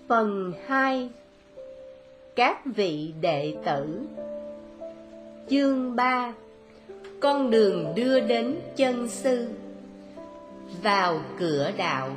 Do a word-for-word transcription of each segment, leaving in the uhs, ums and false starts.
Phần hai. Các vị đệ tử. Chương ba. Con đường đưa đến chân sư. Vào cửa đạo.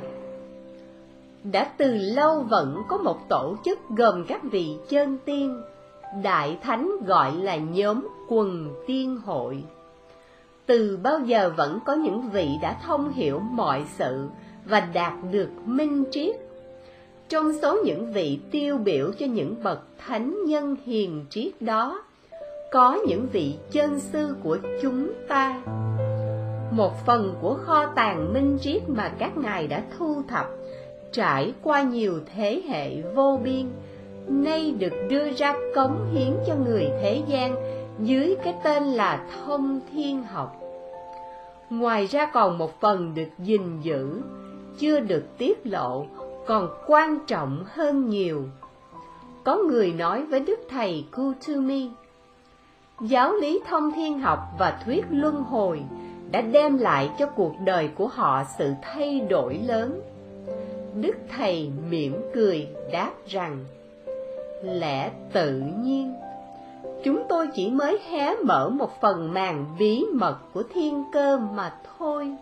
Đã từ lâu vẫn có một tổ chức gồm các vị chân tiên, Đại Thánh gọi là nhóm quần tiên hội. Từ bao giờ vẫn có những vị đã thông hiểu mọi sự và đạt được minh triết. Trong số những vị tiêu biểu cho những bậc thánh nhân hiền triết đó, có những vị chân sư của chúng ta. Một phần của kho tàng minh triết mà các ngài đã thu thập, trải qua nhiều thế hệ vô biên, nay được đưa ra cống hiến cho người thế gian dưới cái tên là Thông Thiên Học. Ngoài ra còn một phần được gìn giữ, chưa được tiết lộ, còn quan trọng hơn nhiều. Có người nói với Đức Thầy Kuthumi, giáo lý Thông Thiên Học và thuyết luân hồi đã đem lại cho cuộc đời của họ sự thay đổi lớn. Đức Thầy mỉm cười đáp rằng, lẽ tự nhiên, chúng tôi chỉ mới hé mở một phần màn bí mật của thiên cơ mà thôi.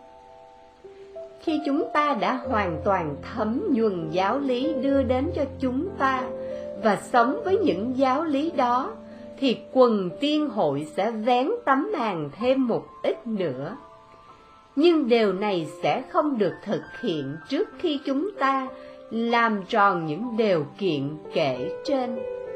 Khi chúng ta đã hoàn toàn thấm nhuần giáo lý đưa đến cho chúng ta và sống với những giáo lý đó, thì quần tiên hội sẽ vén tấm màn thêm một ít nữa. Nhưng điều này sẽ không được thực hiện trước khi chúng ta làm tròn những điều kiện kể trên.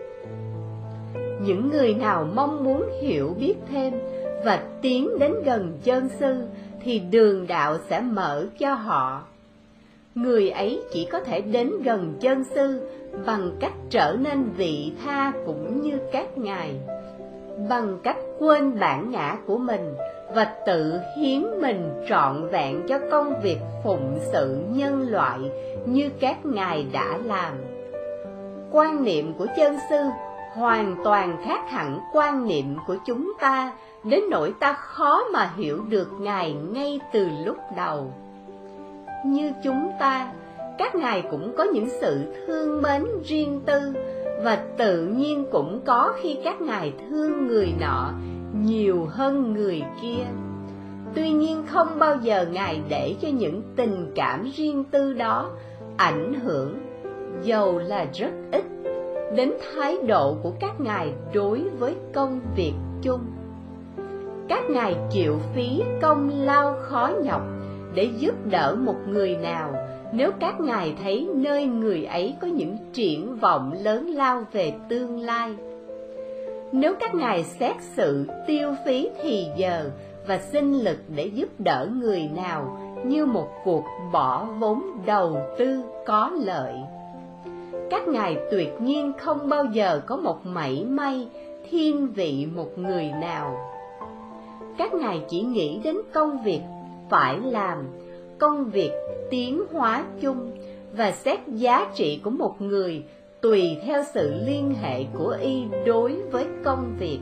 Những người nào mong muốn hiểu biết thêm và tiến đến gần chân sư thì đường đạo sẽ mở cho họ. Người ấy chỉ có thể đến gần chân sư bằng cách trở nên vị tha cũng như các ngài, bằng cách quên bản ngã của mình và tự hiến mình trọn vẹn cho công việc phụng sự nhân loại như các ngài đã làm. Quan niệm của chân sư hoàn toàn khác hẳn quan niệm của chúng ta, đến nỗi ta khó mà hiểu được ngài ngay từ lúc đầu. Như chúng ta, các ngài cũng có những sự thương mến riêng tư, và tự nhiên cũng có khi các ngài thương người nọ nhiều hơn người kia. Tuy nhiên không bao giờ ngài để cho những tình cảm riêng tư đó ảnh hưởng, dầu là rất ít, đến thái độ của các ngài đối với công việc chung. Các ngài chịu phí công lao khó nhọc để giúp đỡ một người nào, nếu các ngài thấy nơi người ấy có những triển vọng lớn lao về tương lai. Nếu các ngài xét sự tiêu phí thì giờ và sinh lực để giúp đỡ người nào như một cuộc bỏ vốn đầu tư có lợi, các ngài tuyệt nhiên không bao giờ có một mảy may thiên vị một người nào. Các ngài chỉ nghĩ đến công việc phải làm, công việc tiến hóa chung, và xét giá trị của một người tùy theo sự liên hệ của y đối với công việc.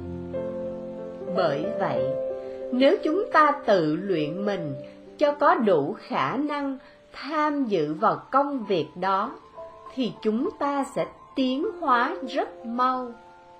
Bởi vậy, nếu chúng ta tự luyện mình cho có đủ khả năng tham dự vào công việc đó, thì chúng ta sẽ tiến hóa rất mau.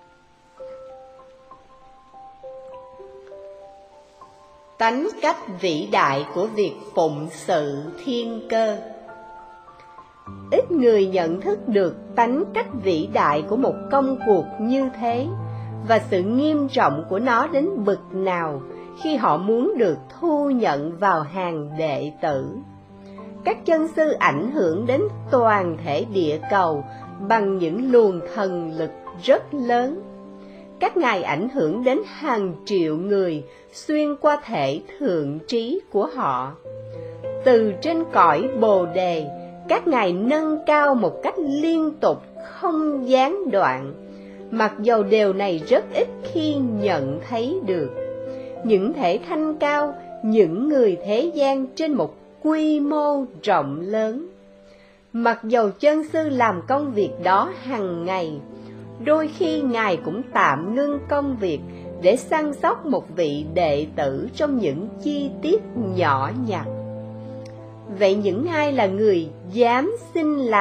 Tánh cách vĩ đại của việc phụng sự thiên cơ. Ít người nhận thức được tánh cách vĩ đại của một công cuộc như thế, và sự nghiêm trọng của nó đến bực nào khi họ muốn được thu nhận vào hàng đệ tử. Các chân sư ảnh hưởng đến toàn thể địa cầu bằng những luồng thần lực rất lớn. Các ngài ảnh hưởng đến hàng triệu người xuyên qua thể thượng trí của họ. Từ trên cõi Bồ Đề, các ngài nâng cao một cách liên tục không gián đoạn, mặc dầu điều này rất ít khi nhận thấy được. Những thể thanh cao, những người thế gian trên một quy mô rộng lớn. Mặc dầu chân sư làm công việc đó hàng ngày, đôi khi ngài cũng tạm ngưng công việc để săn sóc một vị đệ tử trong những chi tiết nhỏ nhặt. Vậy những ai là người dám xin làm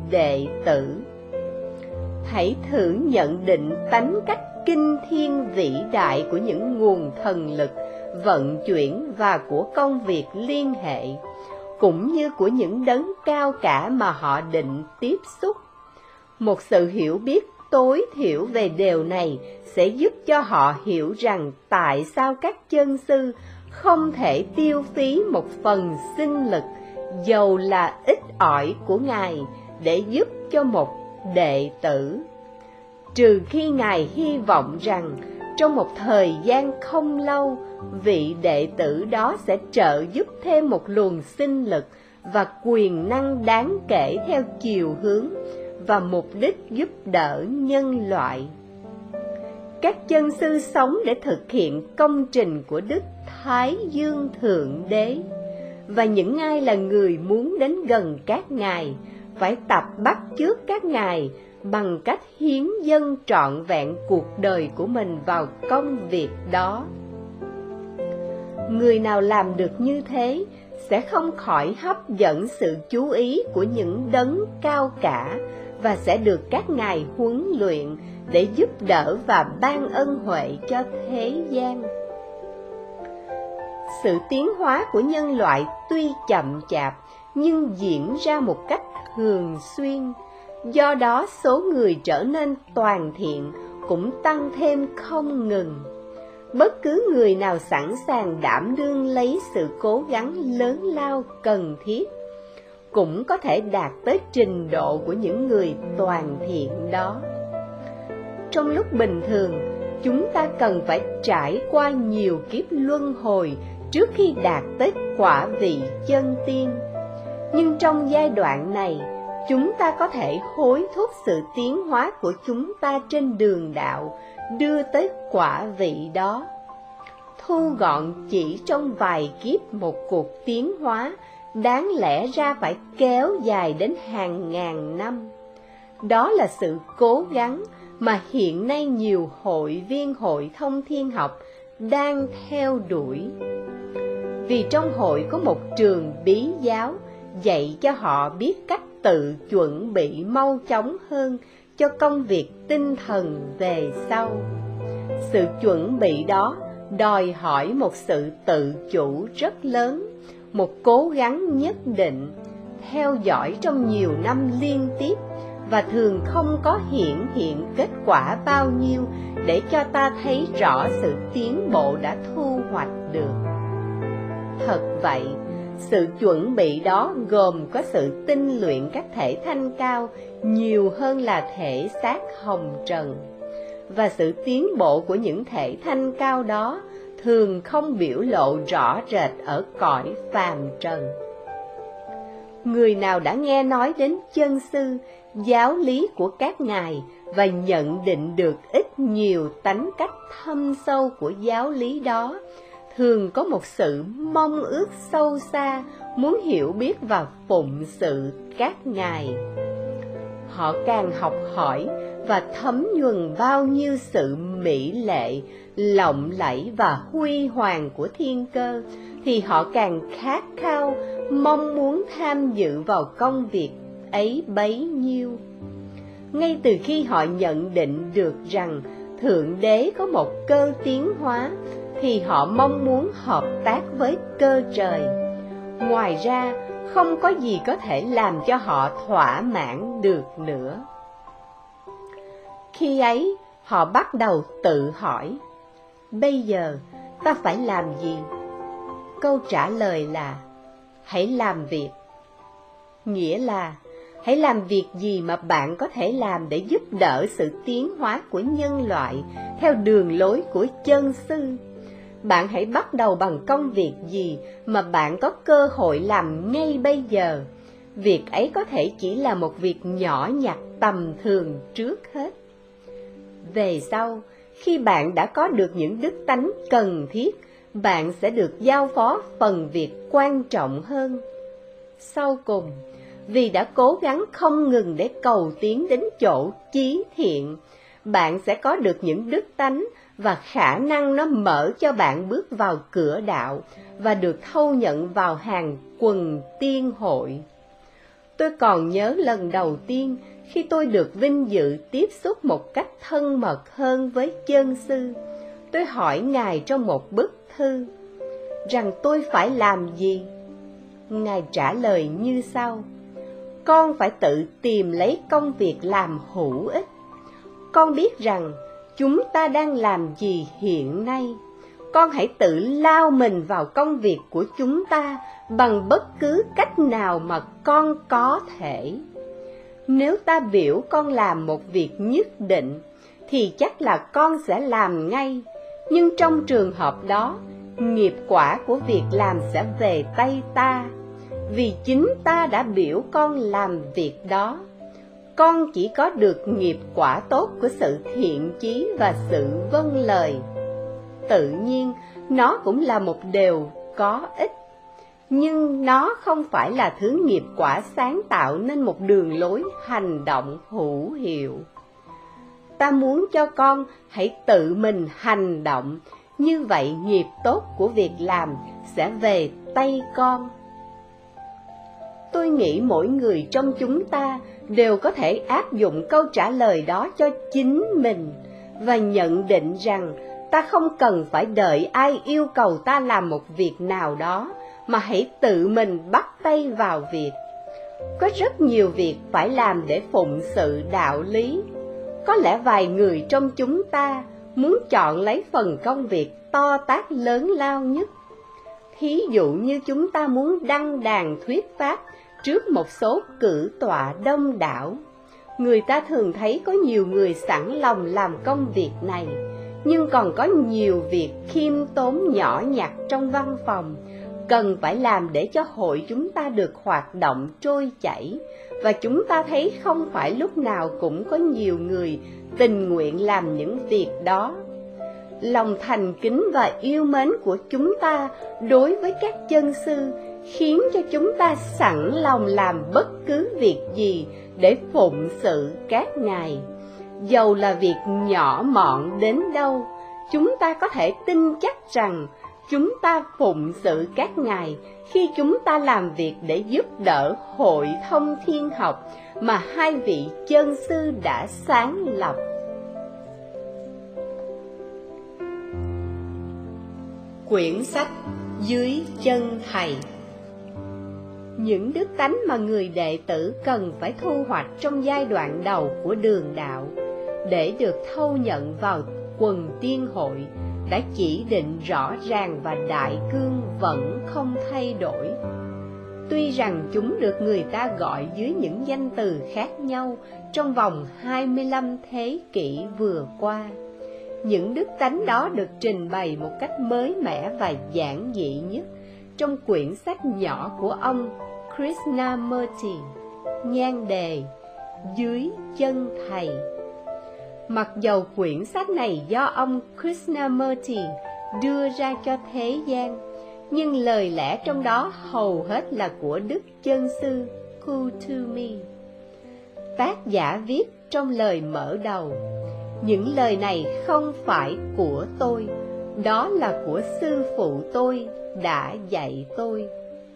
đệ tử. Hãy thử nhận định tánh cách kinh thiên vĩ đại của những nguồn thần lực vận chuyển và của công việc liên hệ, cũng như của những đấng cao cả mà họ định tiếp xúc. Một sự hiểu biết tối thiểu về điều này sẽ giúp cho họ hiểu rằng tại sao các chân sư không thể tiêu phí một phần sinh lực, dầu là ít ỏi của Ngài, để giúp cho một đệ tử. Trừ khi Ngài hy vọng rằng trong một thời gian không lâu, vị đệ tử đó sẽ trợ giúp thêm một luồng sinh lực và quyền năng đáng kể theo chiều hướng và mục đích giúp đỡ nhân loại. Các chân sư sống để thực hiện công trình của Đức Thái Dương Thượng Đế, và những ai là người muốn đến gần các ngài phải tập bắt chước các ngài bằng cách hiến dâng trọn vẹn cuộc đời của mình vào công việc đó. Người nào làm được như thế sẽ không khỏi hấp dẫn sự chú ý của những đấng cao cả, và sẽ được các ngài huấn luyện để giúp đỡ và ban ân huệ cho thế gian. Sự tiến hóa của nhân loại tuy chậm chạp nhưng diễn ra một cách thường xuyên, do đó số người trở nên toàn thiện cũng tăng thêm không ngừng. Bất cứ người nào sẵn sàng đảm đương lấy sự cố gắng lớn lao cần thiết cũng có thể đạt tới trình độ của những người toàn thiện đó. Trong lúc bình thường, chúng ta cần phải trải qua nhiều kiếp luân hồi trước khi đạt tới quả vị chân tiên. Nhưng trong giai đoạn này, chúng ta có thể hối thúc sự tiến hóa của chúng ta trên đường đạo, đưa tới quả vị đó. Thu gọn chỉ trong vài kiếp một cuộc tiến hóa, đáng lẽ ra phải kéo dài đến hàng ngàn năm. Đó là sự cố gắng mà hiện nay nhiều hội viên hội thông thiên học đang theo đuổi. Vì trong hội có một trường bí giáo dạy cho họ biết cách tự chuẩn bị mau chóng hơn cho công việc tinh thần về sau. Sự chuẩn bị đó đòi hỏi một sự tự chủ rất lớn, một cố gắng nhất định, theo dõi trong nhiều năm liên tiếp, và thường không có hiển hiện kết quả bao nhiêu để cho ta thấy rõ sự tiến bộ đã thu hoạch được. Thật vậy, sự chuẩn bị đó gồm có sự tinh luyện các thể thanh cao nhiều hơn là thể xác hồng trần, và sự tiến bộ của những thể thanh cao đó thường không biểu lộ rõ rệt ở cõi phàm trần. Người nào đã nghe nói đến chân sư, giáo lý của các ngài và nhận định được ít nhiều tánh cách thâm sâu của giáo lý đó, thường có một sự mong ước sâu xa, muốn hiểu biết và phụng sự các ngài. Họ càng học hỏi và thấm nhuần bao nhiêu sự mỹ lệ, lộng lẫy và huy hoàng của thiên cơ, thì họ càng khát khao, mong muốn tham dự vào công việc ấy bấy nhiêu. Ngay từ khi họ nhận định được rằng Thượng Đế có một cơ tiến hóa, thì họ mong muốn hợp tác với cơ trời. Ngoài ra, không có gì có thể làm cho họ thỏa mãn được nữa. Khi ấy, họ bắt đầu tự hỏi, bây giờ ta phải làm gì? Câu trả lời là, hãy làm việc. Nghĩa là, hãy làm việc gì mà bạn có thể làm để giúp đỡ sự tiến hóa của nhân loại theo đường lối của chân sư. Bạn hãy bắt đầu bằng công việc gì mà bạn có cơ hội làm ngay bây giờ. Việc ấy có thể chỉ là một việc nhỏ nhặt tầm thường trước hết. Về sau, khi bạn đã có được những đức tánh cần thiết, bạn sẽ được giao phó phần việc quan trọng hơn. Sau cùng, vì đã cố gắng không ngừng để cầu tiến đến chỗ chí thiện, bạn sẽ có được những đức tánh và khả năng nó mở cho bạn bước vào cửa đạo và được thâu nhận vào hàng quần tiên hội. Tôi còn nhớ lần đầu tiên khi tôi được vinh dự tiếp xúc một cách thân mật hơn với chân sư. Tôi hỏi Ngài trong một bức thư rằng tôi phải làm gì. Ngài trả lời như sau: con phải tự tìm lấy công việc làm hữu ích. Con biết rằng chúng ta đang làm gì hiện nay. Con hãy tự lao mình vào công việc của chúng ta bằng bất cứ cách nào mà con có thể. Nếu ta biểu con làm một việc nhất định, thì chắc là con sẽ làm ngay. Nhưng trong trường hợp đó, nghiệp quả của việc làm sẽ về tay ta, vì chính ta đã biểu con làm việc đó. Con chỉ có được nghiệp quả tốt của sự thiện chí và sự vâng lời. Tự nhiên, nó cũng là một điều có ích, nhưng nó không phải là thứ nghiệp quả sáng tạo nên một đường lối hành động hữu hiệu. Ta muốn cho con hãy tự mình hành động, như vậy nghiệp tốt của việc làm sẽ về tay con. Tôi nghĩ mỗi người trong chúng ta đều có thể áp dụng câu trả lời đó cho chính mình, và nhận định rằng ta không cần phải đợi ai yêu cầu ta làm một việc nào đó, mà hãy tự mình bắt tay vào việc. Có rất nhiều việc phải làm để phụng sự đạo lý. Có lẽ vài người trong chúng ta muốn chọn lấy phần công việc to tát lớn lao nhất. Thí dụ như chúng ta muốn đăng đàn thuyết pháp trước một số cử tọa đông đảo. Người ta thường thấy có nhiều người sẵn lòng làm công việc này, nhưng còn có nhiều việc khiêm tốn nhỏ nhặt trong văn phòng cần phải làm để cho hội chúng ta được hoạt động trôi chảy, và chúng ta thấy không phải lúc nào cũng có nhiều người tình nguyện làm những việc đó. Lòng thành kính và yêu mến của chúng ta đối với các chân sư khiến cho chúng ta sẵn lòng làm bất cứ việc gì để phụng sự các ngài. Dầu là việc nhỏ mọn đến đâu, chúng ta có thể tin chắc rằng chúng ta phụng sự các ngài khi chúng ta làm việc để giúp đỡ hội thông thiên học mà hai vị chân sư đã sáng lập. Quyển sách Dưới chân thầy. Những đức tánh mà người đệ tử cần phải thu hoạch trong giai đoạn đầu của đường đạo để được thâu nhận vào quần tiên hội đã chỉ định rõ ràng và đại cương vẫn không thay đổi. Tuy rằng chúng được người ta gọi dưới những danh từ khác nhau trong vòng hai mươi lăm thế kỷ vừa qua, những đức tánh đó được trình bày một cách mới mẻ và giản dị nhất trong quyển sách nhỏ của ông Krishnamurti, nhan đề Dưới chân thầy. Mặc dầu quyển sách này do ông Krishnamurti đưa ra cho thế gian, nhưng lời lẽ trong đó hầu hết là của Đức Chân Sư Kuthumi. Tác giả viết trong lời mở đầu: những lời này không phải của tôi, đó là của sư phụ tôi đã dạy tôi.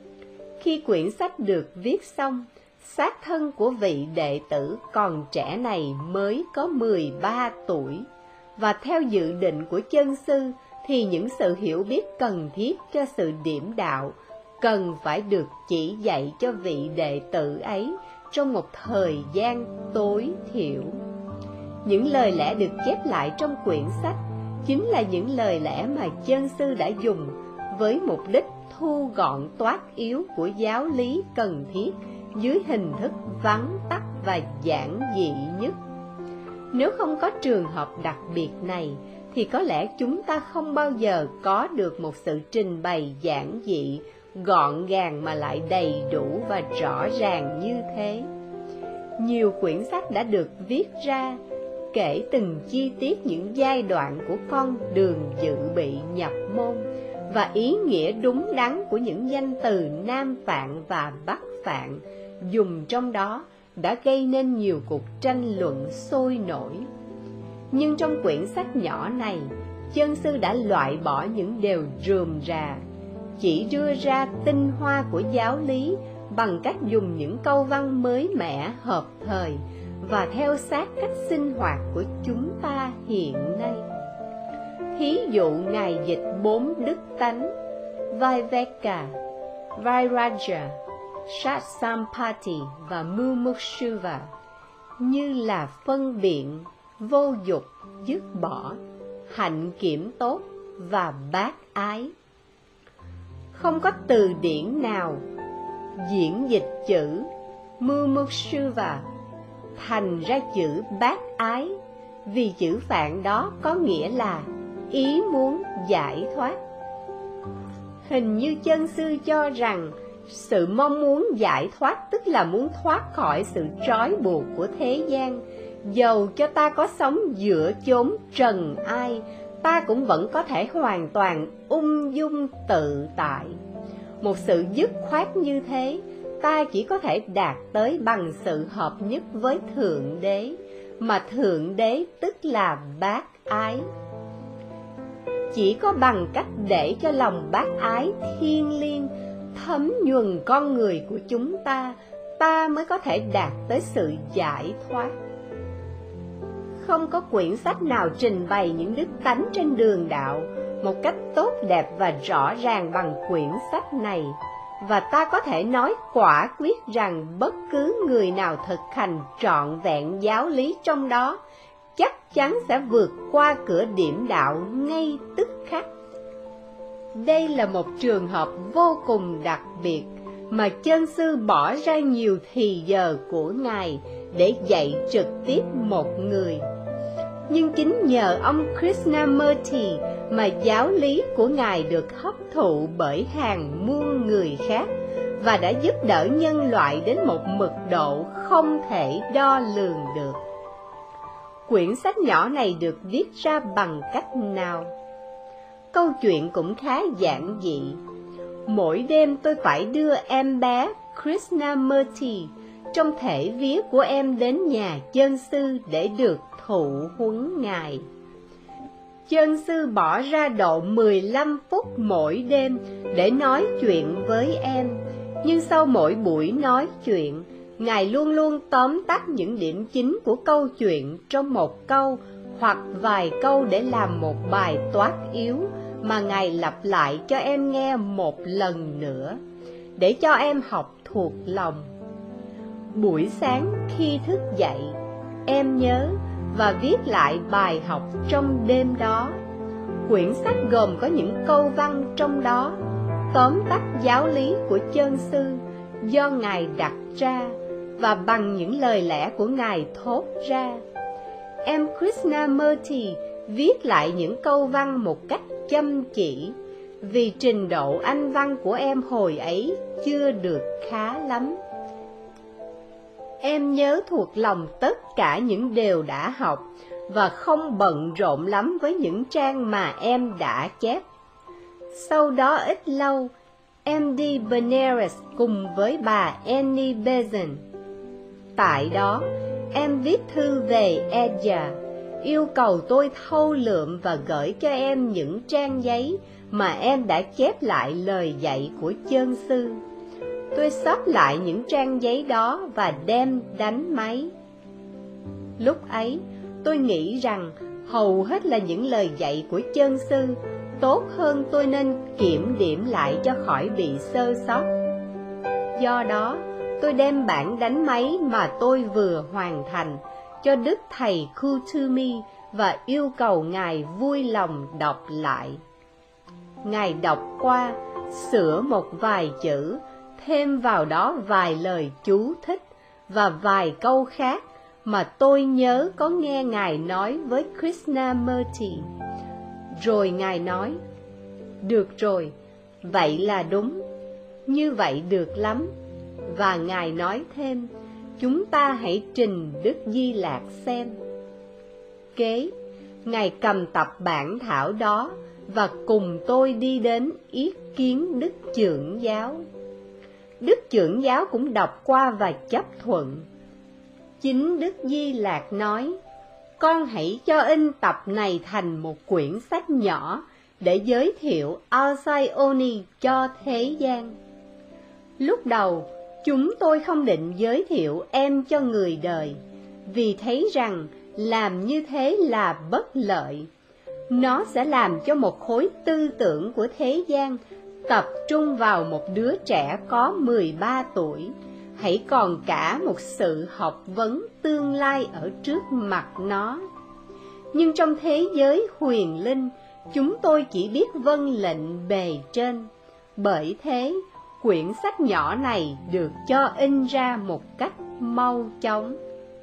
Khi quyển sách được viết xong, xác thân của vị đệ tử còn trẻ này mới có mười ba tuổi, và theo dự định của chân sư thì những sự hiểu biết cần thiết cho sự điểm đạo cần phải được chỉ dạy cho vị đệ tử ấy trong một thời gian tối thiểu. Những lời lẽ được chép lại trong quyển sách chính là những lời lẽ mà chân sư đã dùng với mục đích thu gọn toát yếu của giáo lý cần thiết dưới hình thức vắn tắt và giản dị nhất. Nếu không có trường hợp đặc biệt này, thì có lẽ chúng ta không bao giờ có được một sự trình bày giản dị, gọn gàng mà lại đầy đủ và rõ ràng như thế. Nhiều quyển sách đã được viết ra, kể từng chi tiết những giai đoạn của con đường dự bị nhập môn, và ý nghĩa đúng đắn của những danh từ Nam Phạn và Bắc Phạn dùng trong đó đã gây nên nhiều cuộc tranh luận sôi nổi. Nhưng trong quyển sách nhỏ này, chân sư đã loại bỏ những điều rườm rà, chỉ đưa ra tinh hoa của giáo lý bằng cách dùng những câu văn mới mẻ, hợp thời và theo sát cách sinh hoạt của chúng ta hiện nay. Thí dụ Ngài dịch bốn đức tánh Viveka, Vairagya, Satsampati và Mumukshuva như là phân biện, vô dục, dứt bỏ, hạnh kiểm tốt và bác ái. Không có từ điển nào diễn dịch chữ Mumukshuva thành ra chữ bác ái, vì chữ Phạn đó có nghĩa là ý muốn giải thoát. Hình như chân sư cho rằng sự mong muốn giải thoát tức là muốn thoát khỏi sự trói buộc của thế gian. Dầu cho ta có sống giữa chốn trần ai, ta cũng vẫn có thể hoàn toàn ung dung tự tại. Một sự dứt khoát như thế, ta chỉ có thể đạt tới bằng sự hợp nhất với Thượng Đế, mà Thượng Đế tức là bác ái. Chỉ có bằng cách để cho lòng bác ái thiêng liêng thấm nhuần con người của chúng ta, ta mới có thể đạt tới sự giải thoát. Không có quyển sách nào trình bày những đức tánh trên đường đạo một cách tốt đẹp và rõ ràng bằng quyển sách này, và ta có thể nói quả quyết rằng bất cứ người nào thực hành trọn vẹn giáo lý trong đó chắc chắn sẽ vượt qua cửa điểm đạo ngay tức khắc. Đây là một trường hợp vô cùng đặc biệt mà chân sư bỏ ra nhiều thì giờ của Ngài để dạy trực tiếp một người. Nhưng chính nhờ ông Krishnamurti mà giáo lý của Ngài được hấp thụ bởi hàng muôn người khác và đã giúp đỡ nhân loại đến một mực độ không thể đo lường được. Quyển sách nhỏ này được viết ra bằng cách nào? Câu chuyện cũng khá giản dị. Mỗi đêm tôi phải đưa em bé Krishnamurti trong thể vía của em đến nhà chân sư để được thụ huấn Ngài. Chân sư bỏ ra độ mười lăm phút mỗi đêm để nói chuyện với em, nhưng sau mỗi buổi nói chuyện, Ngài luôn luôn tóm tắt những điểm chính của câu chuyện trong một câu hoặc vài câu để làm một bài toán yếu mà Ngài lặp lại cho em nghe một lần nữa, để cho em học thuộc lòng. Buổi sáng khi thức dậy, em nhớ và viết lại bài học trong đêm đó. Quyển sách gồm có những câu văn trong đó, tóm tắt giáo lý của chân sư do Ngài đặt ra và bằng những lời lẽ của Ngài thốt ra. Em Krishnamurti viết lại những câu văn một cách chăm chỉ, vì trình độ Anh văn của em hồi ấy chưa được khá lắm. Em nhớ thuộc lòng tất cả những điều đã học và không bận rộn lắm với những trang mà em đã chép. Sau đó ít lâu, em đi Benares cùng với bà Annie Besant. Tại đó, em viết thư về Edya, yêu cầu tôi thâu lượm và gửi cho em những trang giấy mà em đã chép lại lời dạy của chân sư. Tôi xóp lại những trang giấy đó và đem đánh máy. Lúc ấy, tôi nghĩ rằng hầu hết là những lời dạy của chân sư, tốt hơn tôi nên kiểm điểm lại cho khỏi bị sơ sót. Do đó, tôi đem bản đánh máy mà tôi vừa hoàn thành cho Đức Thầy Kutumi và yêu cầu Ngài vui lòng đọc lại. Ngài đọc qua, sửa một vài chữ, thêm vào đó vài lời chú thích và vài câu khác mà tôi nhớ có nghe Ngài nói với Krishnamurti. Rồi Ngài nói, được rồi, vậy là đúng, như vậy được lắm. Và Ngài nói thêm, chúng ta hãy trình Đức Di Lạc xem. Kế, Ngài cầm tập bản thảo đó và cùng tôi đi đến yết kiến Đức Chưởng Giáo. Đức Chưởng Giáo cũng đọc qua và chấp thuận. Chính Đức Di Lạc nói, con hãy cho in tập này thành một quyển sách nhỏ để giới thiệu Alcyone cho thế gian. Lúc đầu, chúng tôi không định giới thiệu em cho người đời, vì thấy rằng làm như thế là bất lợi. Nó sẽ làm cho một khối tư tưởng của thế gian tập trung vào một đứa trẻ có mười ba tuổi, hãy còn cả một sự học vấn tương lai ở trước mặt nó. Nhưng trong thế giới huyền linh, chúng tôi chỉ biết vâng lệnh bề trên. Bởi thế, quyển sách nhỏ này được cho in ra một cách mau chóng.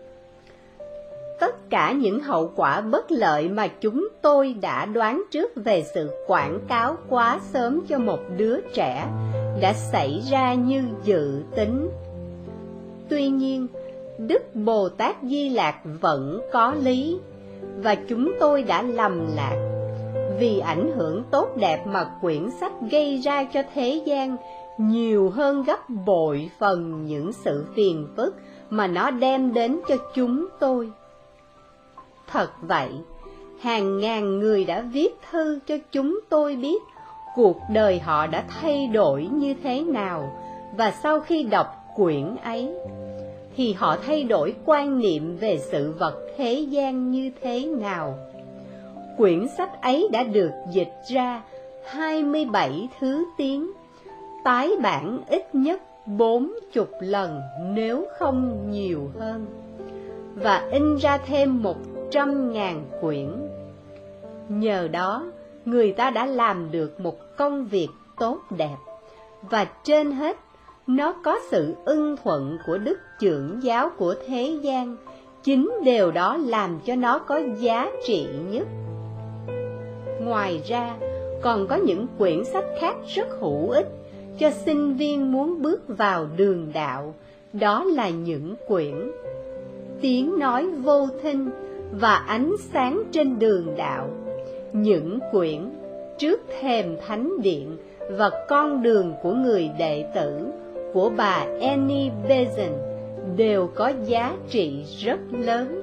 Tất cả những hậu quả bất lợi mà chúng tôi đã đoán trước về sự quảng cáo quá sớm cho một đứa trẻ đã xảy ra như dự tính. Tuy nhiên, Đức Bồ Tát Di Lặc vẫn có lý, và chúng tôi đã lầm lạc. Vì ảnh hưởng tốt đẹp mà quyển sách gây ra cho thế gian nhiều hơn gấp bội phần những sự phiền phức mà nó đem đến cho chúng tôi. Thật vậy, hàng ngàn người đã viết thư cho chúng tôi biết cuộc đời họ đã thay đổi như thế nào, và sau khi đọc quyển ấy, thì họ thay đổi quan niệm về sự vật thế gian như thế nào. Quyển sách ấy đã được dịch ra hai mươi bảy thứ tiếng, tái bản ít nhất bốn mươi lần nếu không nhiều hơn, và in ra thêm một trăm ngàn quyển. Nhờ đó, người ta đã làm được một công việc tốt đẹp, và trên hết, nó có sự ưng thuận của đức trưởng giáo của thế gian. Chính điều đó làm cho nó có giá trị nhất. Ngoài ra, còn có những quyển sách khác rất hữu ích cho sinh viên muốn bước vào đường đạo. Đó là những quyển Tiếng nói vô thinh và Ánh sáng trên đường đạo, những quyển Trước thềm thánh điện và Con đường của người đệ tử của bà Annie Besant đều có giá trị rất lớn.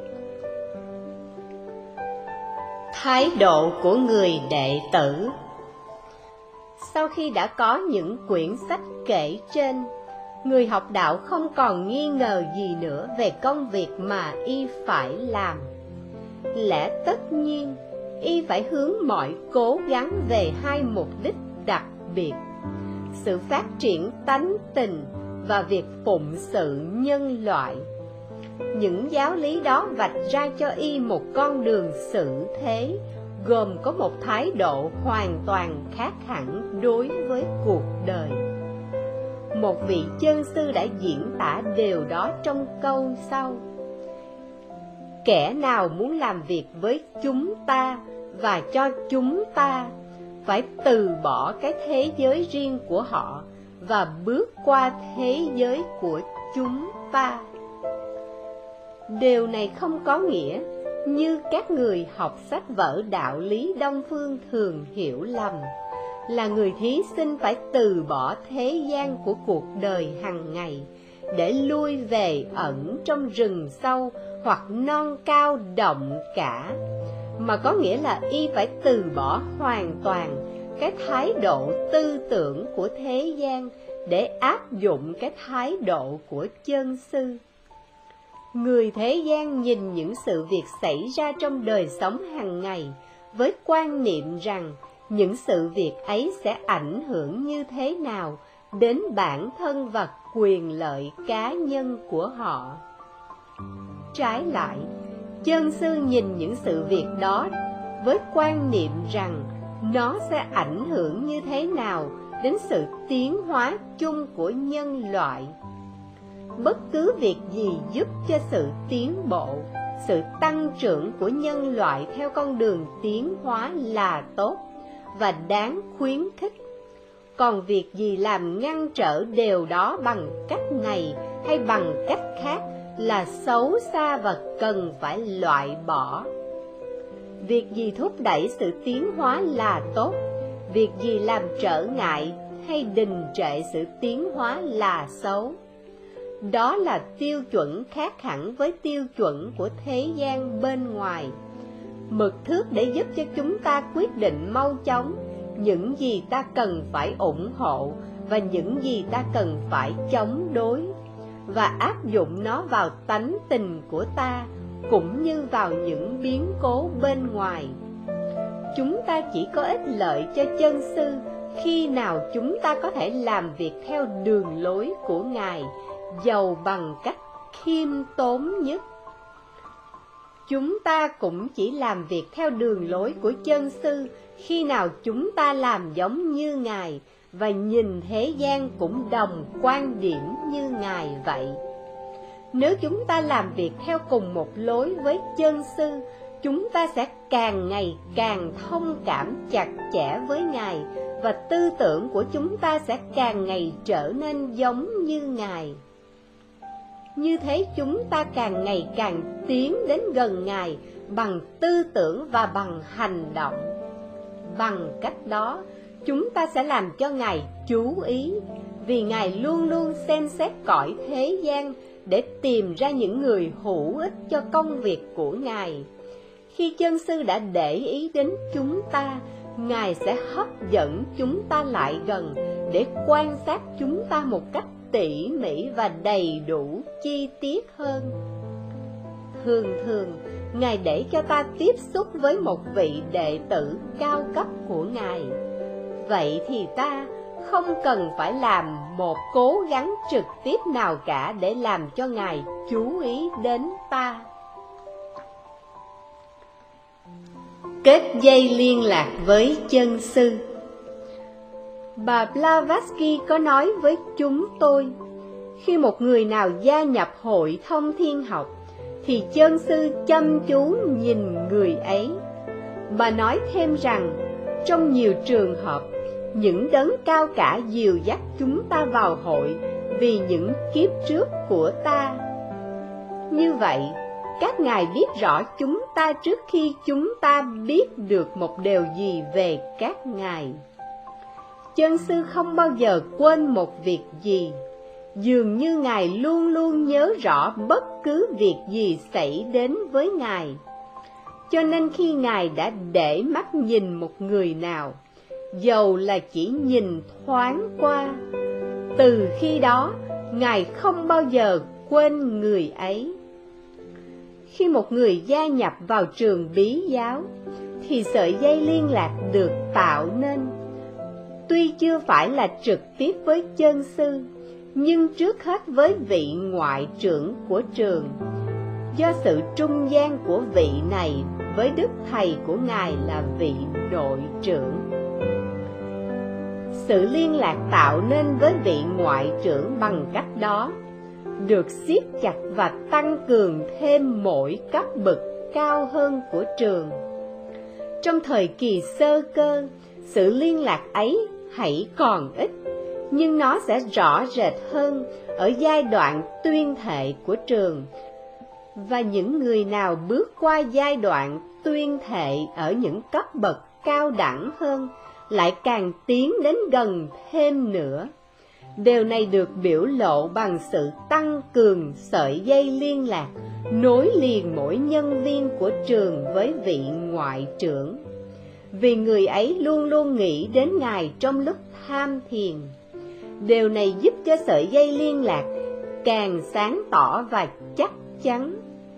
Thái độ của người đệ tử. Sau khi đã có những quyển sách kể trên, người học đạo không còn nghi ngờ gì nữa về công việc mà y phải làm. Lẽ tất nhiên, y phải hướng mọi cố gắng về hai mục đích đặc biệt: sự phát triển tánh tình và việc phụng sự nhân loại. Những giáo lý đó vạch ra cho y một con đường xử thế, gồm có một thái độ hoàn toàn khác hẳn đối với cuộc đời. Một vị chân sư đã diễn tả điều đó trong câu sau: kẻ nào muốn làm việc với chúng ta và cho chúng ta, phải từ bỏ cái thế giới riêng của họ và bước qua thế giới của chúng ta. Điều này không có nghĩa như các người học sách vở đạo lý Đông phương thường hiểu lầm, là người thí sinh phải từ bỏ thế gian của cuộc đời hàng ngày để lui về ẩn trong rừng sâu hoặc non cao động cả, mà có nghĩa là y phải từ bỏ hoàn toàn cái thái độ tư tưởng của thế gian để áp dụng cái thái độ của chân sư. Người thế gian nhìn những sự việc xảy ra trong đời sống hàng ngày với quan niệm rằng những sự việc ấy sẽ ảnh hưởng như thế nào đến bản thân và quyền lợi cá nhân của họ. Trái lại, chân sư nhìn những sự việc đó với quan niệm rằng nó sẽ ảnh hưởng như thế nào đến sự tiến hóa chung của nhân loại. Bất cứ việc gì giúp cho sự tiến bộ, sự tăng trưởng của nhân loại theo con đường tiến hóa là tốt và đáng khuyến khích. Còn việc gì làm ngăn trở điều đó bằng cách này hay bằng cách khác là xấu xa và cần phải loại bỏ. Việc gì thúc đẩy sự tiến hóa là tốt, việc gì làm trở ngại hay đình trệ sự tiến hóa là xấu. Đó là tiêu chuẩn khác hẳn với tiêu chuẩn của thế gian bên ngoài, mực thước để giúp cho chúng ta quyết định mau chóng những gì ta cần phải ủng hộ và những gì ta cần phải chống đối, và áp dụng nó vào tánh tình của ta cũng như vào những biến cố bên ngoài. Chúng ta chỉ có ích lợi cho chân sư khi nào chúng ta có thể làm việc theo đường lối của Ngài, dầu bằng cách khiêm tốn nhất. Chúng ta cũng chỉ làm việc theo đường lối của chân sư khi nào chúng ta làm giống như Ngài và nhìn thế gian cũng đồng quan điểm như Ngài vậy. Nếu chúng ta làm việc theo cùng một lối với chân sư, chúng ta sẽ càng ngày càng thông cảm chặt chẽ với Ngài, và tư tưởng của chúng ta sẽ càng ngày trở nên giống như Ngài. Như thế chúng ta càng ngày càng tiến đến gần Ngài bằng tư tưởng và bằng hành động. Bằng cách đó, chúng ta sẽ làm cho Ngài chú ý, vì Ngài luôn luôn xem xét cõi thế gian để tìm ra những người hữu ích cho công việc của Ngài. Khi chân sư đã để ý đến chúng ta, Ngài sẽ hấp dẫn chúng ta lại gần để quan sát chúng ta một cách tỉ mỉ và đầy đủ chi tiết hơn. Thường thường, Ngài để cho ta tiếp xúc với một vị đệ tử cao cấp của Ngài. Vậy thì ta không cần phải làm một cố gắng trực tiếp nào cả để làm cho Ngài chú ý đến ta. Kết dây liên lạc với chân sư. Bà Blavatsky có nói với chúng tôi, khi một người nào gia nhập hội thông thiên học, thì chân sư chăm chú nhìn người ấy. Bà nói thêm rằng, trong nhiều trường hợp, những đấng cao cả dìu dắt chúng ta vào hội vì những kiếp trước của ta. Như vậy, các ngài biết rõ chúng ta trước khi chúng ta biết được một điều gì về các ngài. Chân sư không bao giờ quên một việc gì, dường như Ngài luôn luôn nhớ rõ bất cứ việc gì xảy đến với Ngài. Cho nên khi Ngài đã để mắt nhìn một người nào, dầu là chỉ nhìn thoáng qua, từ khi đó Ngài không bao giờ quên người ấy. Khi một người gia nhập vào trường bí giáo, thì sợi dây liên lạc được tạo nên. Tuy chưa phải là trực tiếp với chân sư, nhưng trước hết với vị ngoại trưởng của trường, do sự trung gian của vị này với đức thầy của Ngài là vị nội trưởng. Sự liên lạc tạo nên với vị ngoại trưởng bằng cách đó được siết chặt và tăng cường thêm mỗi cấp bậc cao hơn của trường. Trong thời kỳ sơ cơ, sự liên lạc ấy hãy còn ít, nhưng nó sẽ rõ rệt hơn ở giai đoạn tuyên thệ của trường. Và những người nào bước qua giai đoạn tuyên thệ ở những cấp bậc cao đẳng hơn lại càng tiến đến gần thêm nữa. Điều này được biểu lộ bằng sự tăng cường sợi dây liên lạc nối liền mỗi nhân viên của trường với vị ngoại trưởng, vì người ấy luôn luôn nghĩ đến Ngài trong lúc tham thiền. Điều này giúp cho sợi dây liên lạc càng sáng tỏ và chắc chắn.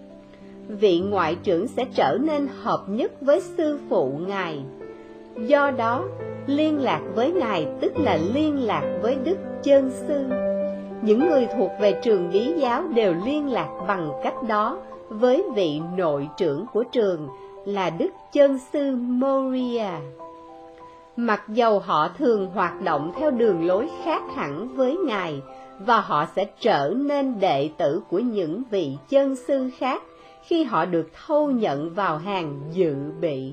Vị ngoại trưởng sẽ trở nên hợp nhất với sư phụ Ngài. Do đó, liên lạc với Ngài tức là liên lạc với Đức Chân Sư. Những người thuộc về trường bí giáo đều liên lạc bằng cách đó với vị nội trưởng của trường là Đức Chân Sư Moria. Mặc dầu họ thường hoạt động theo đường lối khác hẳn với Ngài, và họ sẽ trở nên đệ tử của những vị chân sư khác khi họ được thâu nhận vào hàng dự bị.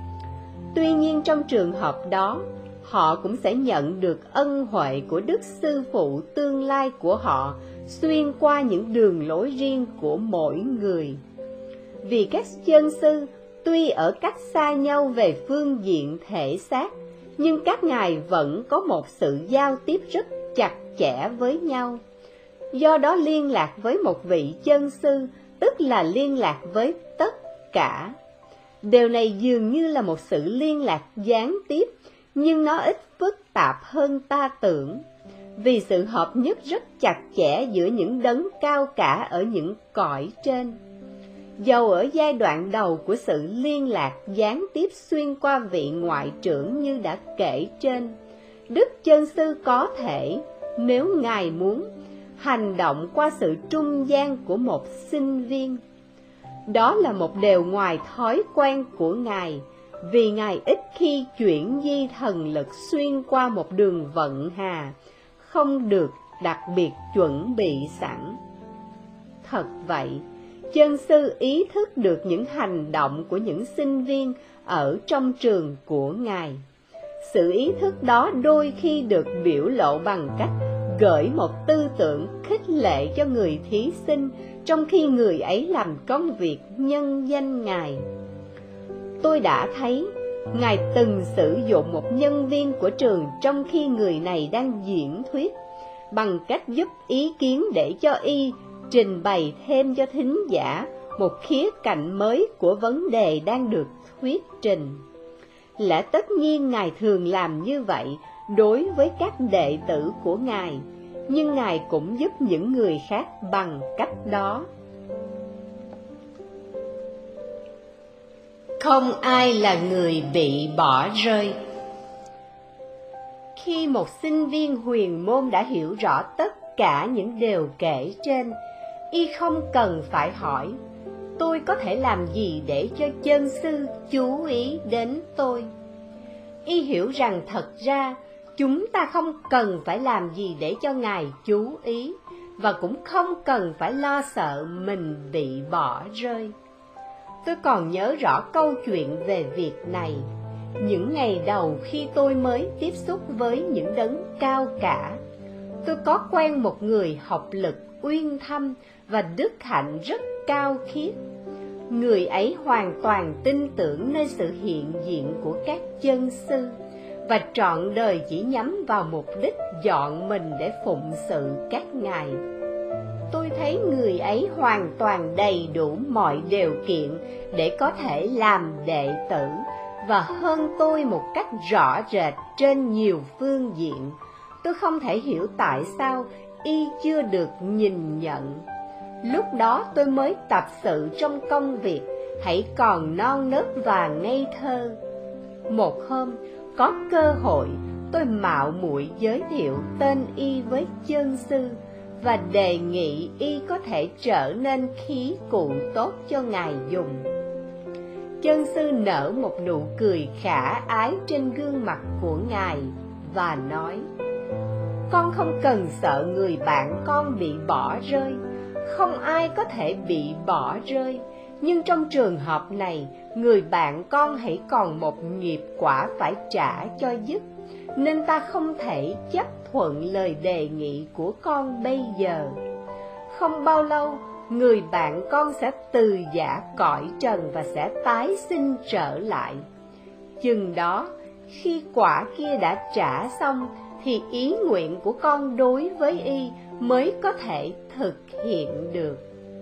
Tuy nhiên trong trường hợp đó, họ cũng sẽ nhận được ân huệ của Đức Sư Phụ tương lai của họ xuyên qua những đường lối riêng của mỗi người. Vì các chân sư tuy ở cách xa nhau về phương diện thể xác, nhưng các ngài vẫn có một sự giao tiếp rất chặt chẽ với nhau. Do đó liên lạc với một vị chân sư tức là liên lạc với tất cả. Điều này dường như là một sự liên lạc gián tiếp, nhưng nó ít phức tạp hơn ta tưởng. vì sự hợp nhất rất chặt chẽ giữa những đấng cao cả ở những cõi trên. Dầu ở giai đoạn đầu của sự liên lạc gián tiếp xuyên qua vị ngoại trưởng như đã kể trên, Đức Chân Sư có thể, nếu Ngài muốn, hành động qua sự trung gian của một sinh viên. Đó là một điều ngoài thói quen của Ngài, vì Ngài ít khi chuyển di thần lực xuyên qua một đường vận hà, không được đặc biệt chuẩn bị sẵn. Thật vậy, Chân Sư ý thức được những hành động của những sinh viên ở trong trường của Ngài. Sự ý thức đó đôi khi được biểu lộ bằng cách gửi một tư tưởng khích lệ cho người thí sinh trong khi người ấy làm công việc nhân danh Ngài. Tôi đã thấy Ngài từng sử dụng một nhân viên của trường trong khi người này đang diễn thuyết, bằng cách giúp ý kiến để cho y trình bày thêm cho thính giả một khía cạnh mới của vấn đề đang được thuyết trình. Lẽ tất nhiên Ngài thường làm như vậy đối với các đệ tử của Ngài, nhưng Ngài cũng giúp những người khác bằng cách đó. Không ai là người bị bỏ rơi. Khi một sinh viên huyền môn đã hiểu rõ tất cả những điều kể trên, y không cần phải hỏi, tôi có thể làm gì để cho Chân Sư chú ý đến tôi? Y hiểu rằng thật ra, chúng ta không cần phải làm gì để cho Ngài chú ý, và cũng không cần phải lo sợ mình bị bỏ rơi. Tôi còn nhớ rõ câu chuyện về việc này. Những ngày đầu khi tôi mới tiếp xúc với những đấng cao cả, tôi có quen một người học lực uyên thâm và đức hạnh rất cao khiết. Người ấy hoàn toàn tin tưởng nơi sự hiện diện của các chân sư, và trọn đời chỉ nhắm vào mục đích dọn mình để phụng sự các ngài. Tôi thấy người ấy hoàn toàn đầy đủ mọi điều kiện để có thể làm đệ tử, và hơn tôi một cách rõ rệt trên nhiều phương diện. Tôi không thể hiểu tại sao y chưa được nhìn nhận. Lúc đó tôi mới tập sự trong công việc, hãy còn non nớt và ngây thơ. Một hôm, có cơ hội, tôi mạo muội giới thiệu tên y với chân sư và đề nghị y có thể trở nên khí cụ tốt cho ngài dùng. Chân sư nở một nụ cười khả ái trên gương mặt của ngài và nói: con không cần sợ người bạn con bị bỏ rơi. Không ai có thể bị bỏ rơi, nhưng trong trường hợp này, người bạn con hãy còn một nghiệp quả phải trả cho dứt, nên ta không thể chấp thuận lời đề nghị của con bây giờ. Không bao lâu, người bạn con sẽ từ giã cõi trần và sẽ tái sinh trở lại. Chừng đó, khi quả kia đã trả xong, thì ý nguyện của con đối với y mới có thể thực hiện được.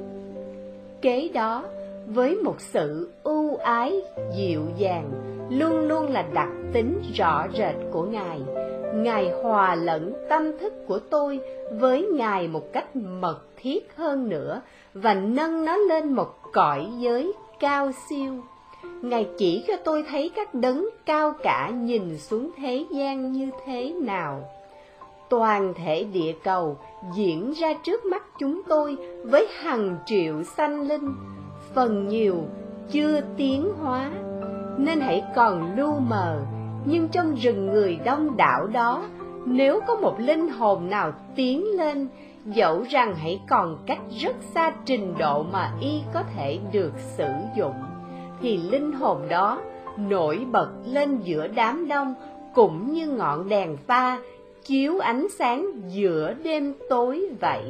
Kế đó, với một sự ưu ái dịu dàng, luôn luôn là đặc tính rõ rệt của Ngài, Ngài hòa lẫn tâm thức của tôi với Ngài một cách mật thiết hơn nữa, và nâng nó lên một cõi giới cao siêu. Ngài chỉ cho tôi thấy các đấng cao cả nhìn xuống thế gian như thế nào. Toàn thể địa cầu diễn ra trước mắt chúng tôi với hàng triệu sanh linh, phần nhiều chưa tiến hóa, nên hãy còn lu mờ. Nhưng trong rừng người đông đảo đó, nếu có một linh hồn nào tiến lên, dẫu rằng hãy còn cách rất xa trình độ mà y có thể được sử dụng, thì linh hồn đó nổi bật lên giữa đám đông, cũng như ngọn đèn pha chiếu ánh sáng giữa đêm tối vậy.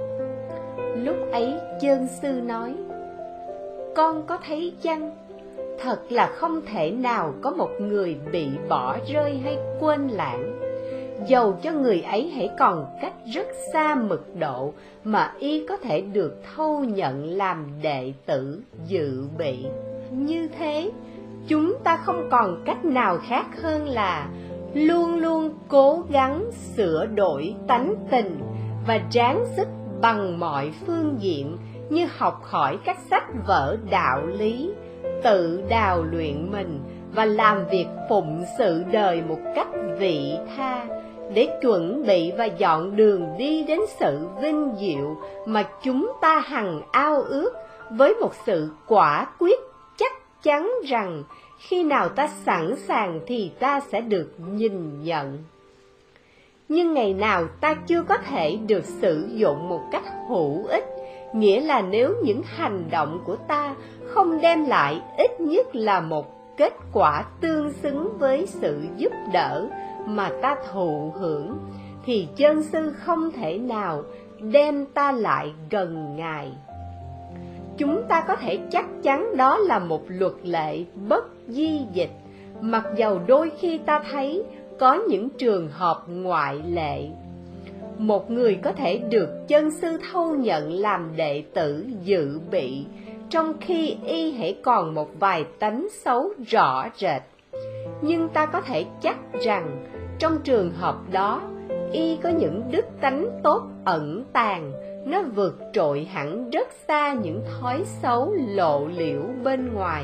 Lúc ấy chân sư nói: con có thấy chăng, thật là không thể nào có một người bị bỏ rơi hay quên lãng, dầu cho người ấy hãy còn cách rất xa mực độ mà y có thể được thâu nhận làm đệ tử dự bị. Như thế, chúng ta không còn cách nào khác hơn là luôn luôn cố gắng sửa đổi tánh tình và ráng sức bằng mọi phương diện, như học hỏi các sách vở đạo lý, tự đào luyện mình và làm việc phụng sự đời một cách vị tha, để chuẩn bị và dọn đường đi đến sự vinh diệu mà chúng ta hằng ao ước, với một sự quả quyết chắc chắn rằng khi nào ta sẵn sàng thì ta sẽ được nhìn nhận. Nhưng ngày nào ta chưa có thể được sử dụng một cách hữu ích, nghĩa là nếu những hành động của ta không đem lại ít nhất là một kết quả tương xứng với sự giúp đỡ mà ta thụ hưởng, thì chân sư không thể nào đem ta lại gần Ngài. Chúng ta có thể chắc chắn đó là một luật lệ bất di dịch, mặc dầu đôi khi ta thấy có những trường hợp ngoại lệ. Một người có thể được chân sư thâu nhận làm đệ tử dự bị, trong khi y hãy còn một vài tánh xấu rõ rệt. Nhưng ta có thể chắc rằng trong trường hợp đó, y có những đức tánh tốt ẩn tàng, nó vượt trội hẳn rất xa những thói xấu lộ liễu bên ngoài.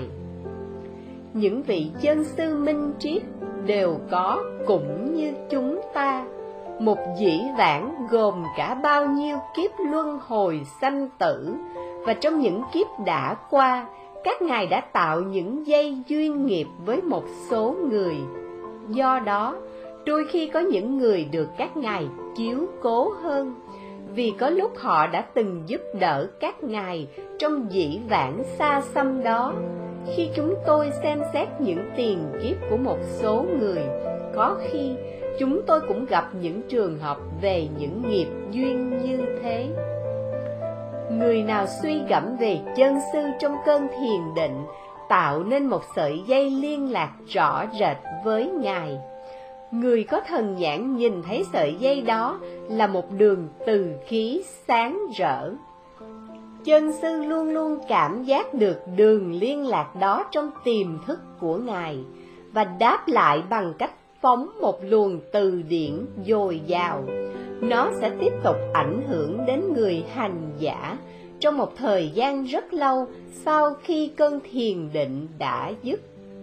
Những vị chân sư minh triết đều có cũng như chúng ta một dĩ vãng gồm cả bao nhiêu kiếp luân hồi sanh tử, và trong những kiếp đã qua, các ngài đã tạo những dây duyên nghiệp với một số người. Do đó, đôi khi có những người được các ngài chiếu cố hơn, vì có lúc họ đã từng giúp đỡ các ngài trong dĩ vãng xa xăm đó. Khi chúng tôi xem xét những tiền kiếp của một số người, có khi chúng tôi cũng gặp những trường hợp về những nghiệp duyên như thế. Người nào suy gẫm về chân sư trong cơn thiền định, tạo nên một sợi dây liên lạc rõ rệt với Ngài. Người có thần nhãn nhìn thấy sợi dây đó là một đường từ khí sáng rỡ. Chân sư luôn luôn cảm giác được đường liên lạc đó trong tiềm thức của Ngài, và đáp lại bằng cách phóng một luồng từ điển dồi dào. Nó sẽ tiếp tục ảnh hưởng đến người hành giả trong một thời gian rất lâu sau khi cơn thiền định đã dứt.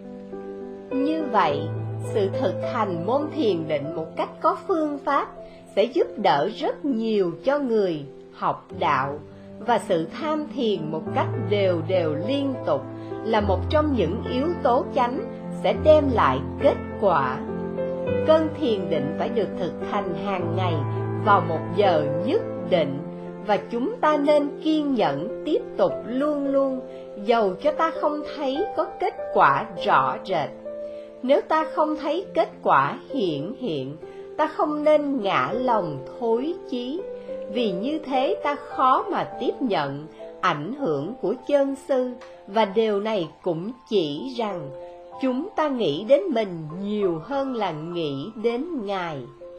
Như vậy, sự thực hành môn thiền định một cách có phương pháp sẽ giúp đỡ rất nhiều cho người học đạo, và sự tham thiền một cách đều đều liên tục là một trong những yếu tố chánh sẽ đem lại kết quả. Cơn thiền định phải được thực hành hàng ngày vào một giờ nhất định, và chúng ta nên kiên nhẫn tiếp tục luôn luôn, dầu cho ta không thấy có kết quả rõ rệt. Nếu ta không thấy kết quả hiển hiện, ta không nên ngã lòng thối chí, vì như thế ta khó mà tiếp nhận ảnh hưởng của chân sư, và điều này cũng chỉ rằng chúng ta nghĩ đến mình nhiều hơn là nghĩ đến Ngài.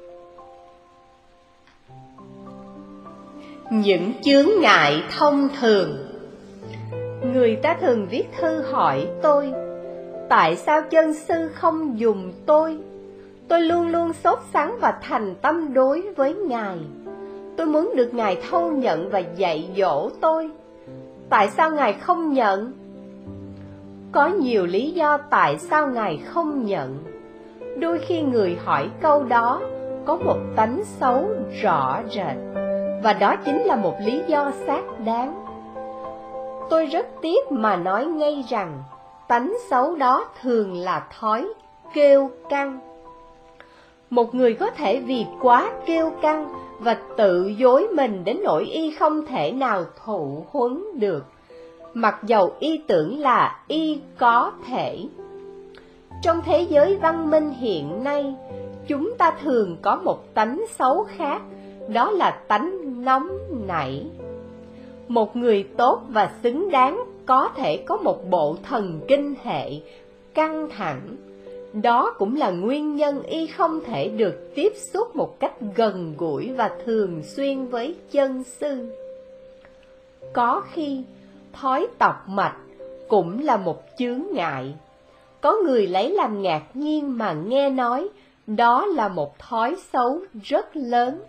Những chướng ngại thông thường. Người ta thường viết thư hỏi tôi, tại sao chân sư không dùng tôi? Tôi luôn luôn sốt sắng và thành tâm đối với Ngài. Tôi muốn được Ngài thâu nhận và dạy dỗ tôi. Tại sao Ngài không nhận? Có nhiều lý do tại sao Ngài không nhận. Đôi khi người hỏi câu đó có một tánh xấu rõ rệt, và đó chính là một lý do xác đáng. Tôi rất tiếc mà nói ngay rằng tánh xấu đó thường là thói kiêu căng. Một người có thể vì quá kiêu căng và tự dối mình đến nỗi y không thể nào thụ huấn được, mặc dầu y tưởng là y có thể. Trong thế giới văn minh hiện nay, chúng ta thường có một tánh xấu khác, đó là tánh nóng nảy. Một người tốt và xứng đáng có thể có một bộ thần kinh hệ căng thẳng. Đó cũng là nguyên nhân y không thể được tiếp xúc một cách gần gũi và thường xuyên với chân sư. Có khi, thói tọc mạch cũng là một chướng ngại. Có người lấy làm ngạc nhiên mà nghe nói, đó là một thói xấu rất lớn.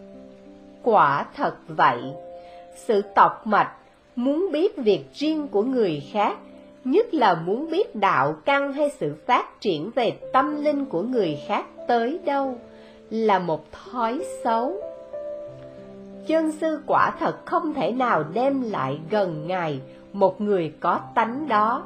Quả thật vậy, sự tọc mạch, muốn biết việc riêng của người khác, nhất là muốn biết đạo căn hay sự phát triển về tâm linh của người khác tới đâu, là một thói xấu. Chân sư quả thật không thể nào đem lại gần Ngài một người có tánh đó.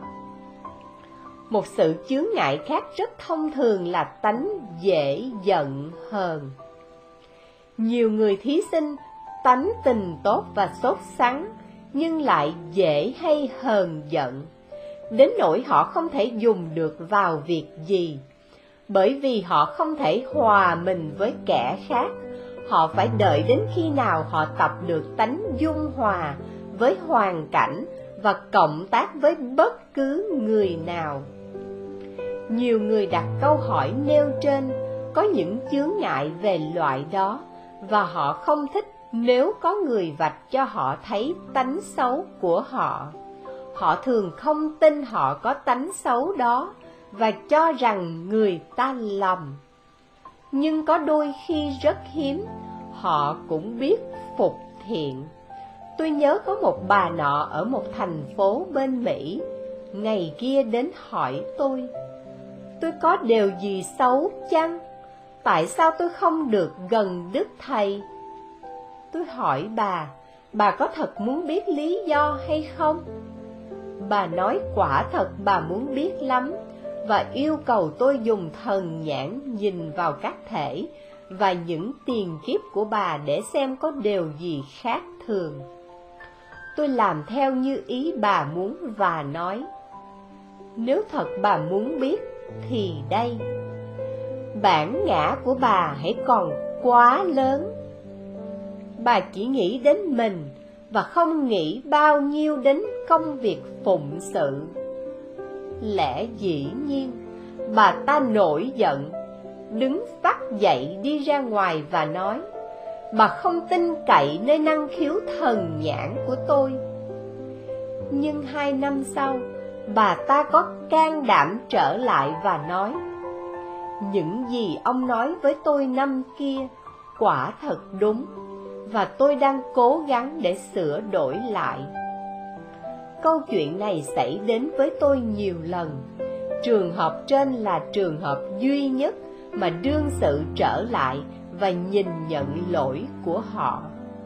Một sự chướng ngại khác rất thông thường là tánh dễ giận hờn. Nhiều người thí sinh tánh tình tốt và sốt sắng, nhưng lại dễ hay hờn giận, đến nỗi họ không thể dùng được vào việc gì. Bởi vì họ không thể hòa mình với kẻ khác, họ phải đợi đến khi nào họ tập được tánh dung hòa với hoàn cảnh và cộng tác với bất cứ người nào. Nhiều người đặt câu hỏi nêu trên có những chướng ngại về loại đó, và họ không thích nếu có người vạch cho họ thấy tánh xấu của họ. Họ thường không tin họ có tánh xấu đó và cho rằng người ta lầm. Nhưng có đôi khi rất hiếm, họ cũng biết phục thiện. Tôi nhớ có một bà nọ ở một thành phố bên Mỹ, ngày kia đến hỏi tôi: tôi có điều gì xấu chăng? Tại sao tôi không được gần Đức Thầy? Tôi hỏi bà, bà có thật muốn biết lý do hay không? Bà nói quả thật bà muốn biết lắm, và yêu cầu tôi dùng thần nhãn nhìn vào các thể và những tiền kiếp của bà để xem có điều gì khác thường. Tôi làm theo như ý bà muốn và nói: nếu thật bà muốn biết thì đây, bản ngã của bà hãy còn quá lớn. Bà chỉ nghĩ đến mình và không nghĩ bao nhiêu đến công việc phụng sự. Lẽ dĩ nhiên, bà ta nổi giận, đứng phắt dậy đi ra ngoài và nói: bà không tin cậy nơi năng khiếu thần nhãn của tôi. Nhưng hai năm sau, bà ta có can đảm trở lại và nói: những gì ông nói với tôi năm kia quả thật đúng, và tôi đang cố gắng để sửa đổi lại. Câu chuyện này xảy đến với tôi nhiều lần. Trường hợp trên là trường hợp duy nhất mà đương sự trở lại và nhìn nhận lỗi của họ.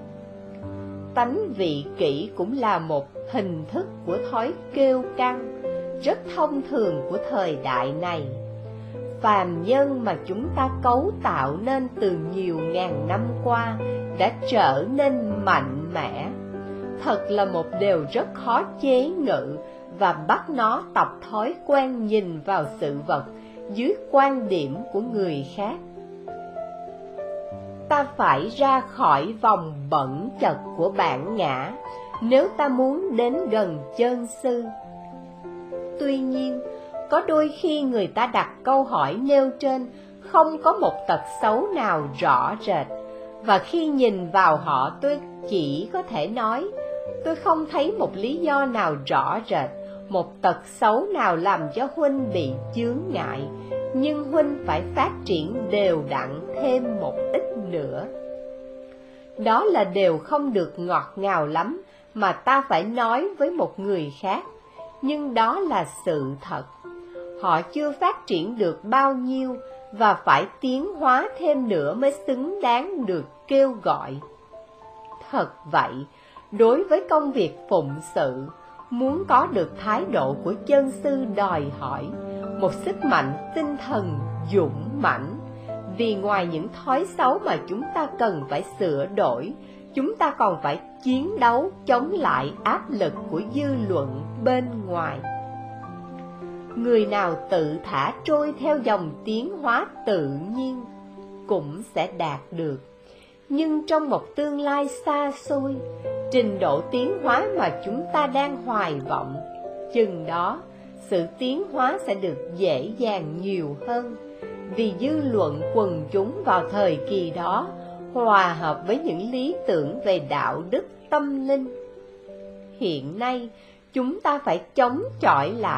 Tánh vị kỷ cũng là một hình thức của thói kiêu căng, rất thông thường của thời đại này. Phàm nhân mà chúng ta cấu tạo nên từ nhiều ngàn năm qua đã trở nên mạnh mẽ. Thật là một điều rất khó chế ngự và bắt nó tập thói quen nhìn vào sự vật dưới quan điểm của người khác. Ta phải ra khỏi vòng bẩn chật của bản ngã nếu ta muốn đến gần chân sư. Tuy nhiên, có đôi khi người ta đặt câu hỏi nêu trên không có một tật xấu nào rõ rệt, và khi nhìn vào họ tôi chỉ có thể nói: tôi không thấy một lý do nào rõ rệt, một tật xấu nào làm cho huynh bị chướng ngại, nhưng huynh phải phát triển đều đặn thêm một ít nữa. Đó là điều không được ngọt ngào lắm mà ta phải nói với một người khác, nhưng đó là sự thật. Họ chưa phát triển được bao nhiêu và phải tiến hóa thêm nữa mới xứng đáng được kêu gọi. Thật vậy, đối với công việc phụng sự, muốn có được thái độ của chân sư đòi hỏi một sức mạnh tinh thần dũng mãnh. Vì ngoài những thói xấu mà chúng ta cần phải sửa đổi, chúng ta còn phải chiến đấu chống lại áp lực của dư luận bên ngoài. Người nào tự thả trôi theo dòng tiến hóa tự nhiên cũng sẽ đạt được. Nhưng trong một tương lai xa xôi, trình độ tiến hóa mà chúng ta đang hoài vọng, chừng đó sự tiến hóa sẽ được dễ dàng nhiều hơn. Vì dư luận quần chúng vào thời kỳ đó hòa hợp với những lý tưởng về đạo đức tâm linh. Hiện nay, chúng ta phải chống chọi lại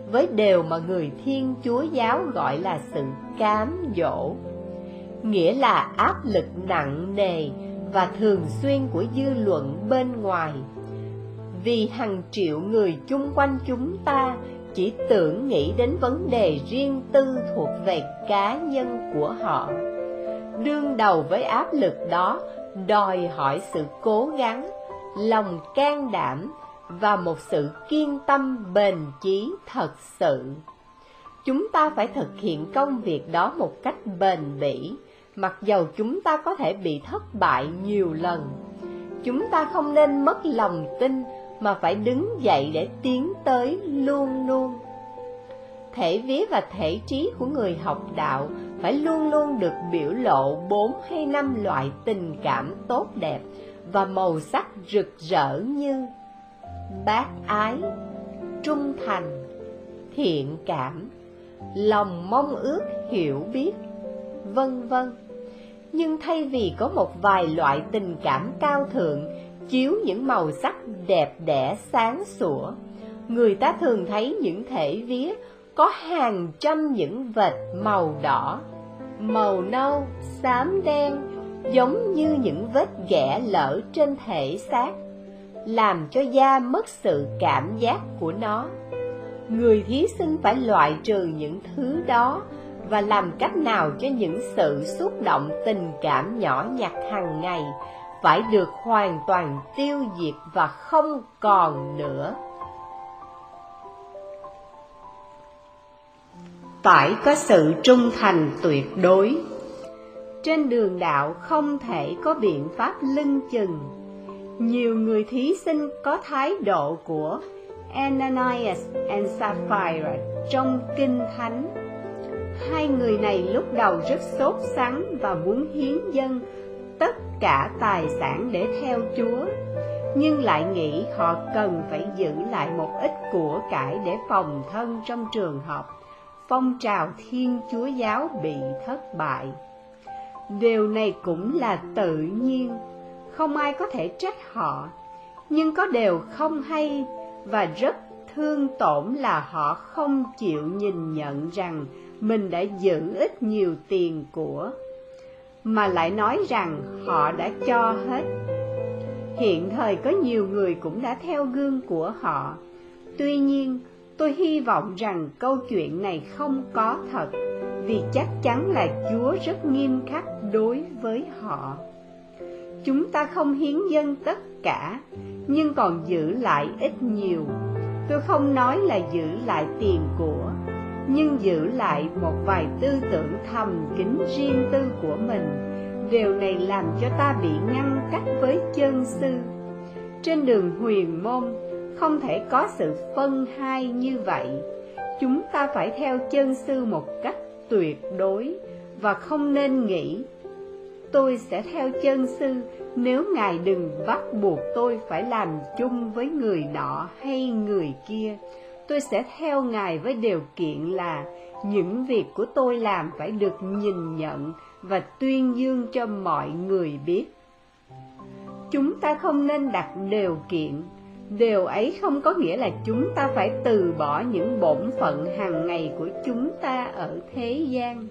với điều mà người Thiên Chúa giáo gọi là sự cám dỗ, nghĩa là áp lực nặng nề và thường xuyên của dư luận bên ngoài. Vì hàng triệu người chung quanh chúng ta chỉ tưởng nghĩ đến vấn đề riêng tư thuộc về cá nhân của họ. Đương đầu với áp lực đó đòi hỏi sự cố gắng, lòng can đảm và một sự kiên tâm bền chí thật sự. Chúng ta phải thực hiện công việc đó một cách bền bỉ, mặc dầu chúng ta có thể bị thất bại nhiều lần. Chúng ta không nên mất lòng tin, mà phải đứng dậy để tiến tới luôn luôn. Thể vía và thể trí của người học đạo phải luôn luôn được biểu lộ bốn hay năm loại tình cảm tốt đẹp và màu sắc rực rỡ như bác ái, trung thành, thiện cảm, lòng mong ước hiểu biết, vân vân. Nhưng thay vì có một vài loại tình cảm cao thượng chiếu những màu sắc đẹp đẽ sáng sủa, người ta thường thấy những thể vía có hàng trăm những vệt màu đỏ, màu nâu, xám đen, giống như những vết ghẻ lở trên thể xác, làm cho da mất sự cảm giác của nó. Người thí sinh phải loại trừ những thứ đó và làm cách nào cho những sự xúc động tình cảm nhỏ nhặt hàng ngày phải được hoàn toàn tiêu diệt và không còn nữa. Phải có sự trung thành tuyệt đối. Trên đường đạo không thể có biện pháp lưng chừng. Nhiều người thí sinh có thái độ của Ananias and Sapphira trong Kinh Thánh. Hai người này lúc đầu rất sốt sắng và muốn hiến dâng tất cả tài sản để theo Chúa, nhưng lại nghĩ họ cần phải giữ lại một ít của cải để phòng thân trong trường hợp phong trào Thiên Chúa giáo bị thất bại. Điều này cũng là tự nhiên, không ai có thể trách họ, nhưng có điều không hay và rất thương tổn là họ không chịu nhìn nhận rằng mình đã giữ ít nhiều tiền của, mà lại nói rằng họ đã cho hết. Hiện thời có nhiều người cũng đã theo gương của họ. Tuy nhiên, tôi hy vọng rằng câu chuyện này không có thật, vì chắc chắn là Chúa rất nghiêm khắc đối với họ. Chúng ta không hiến dâng tất cả, nhưng còn giữ lại ít nhiều. Tôi không nói là giữ lại tiền của, nhưng giữ lại một vài tư tưởng thầm kín riêng tư của mình. Điều này làm cho ta bị ngăn cách với chân sư. Trên đường huyền môn không thể có sự phân hai như vậy. Chúng ta phải theo chân sư một cách tuyệt đối, và không nên nghĩ tôi sẽ theo chân sư nếu Ngài đừng bắt buộc tôi phải làm chung với người nọ hay người kia. Tôi sẽ theo Ngài với điều kiện là những việc của tôi làm phải được nhìn nhận và tuyên dương cho mọi người biết. Chúng ta không nên đặt điều kiện. Điều ấy không có nghĩa là chúng ta phải từ bỏ những bổn phận hàng ngày của chúng ta ở thế gian,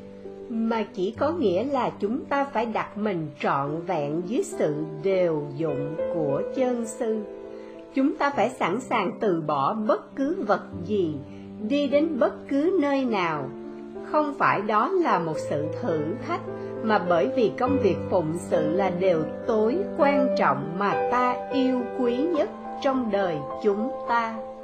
mà chỉ có nghĩa là chúng ta phải đặt mình trọn vẹn dưới sự đều dụng của chân sư. Chúng ta phải sẵn sàng từ bỏ bất cứ vật gì, đi đến bất cứ nơi nào. Không phải đó là một sự thử thách, mà bởi vì công việc phụng sự là điều tối quan trọng mà ta yêu quý nhất trong đời chúng ta.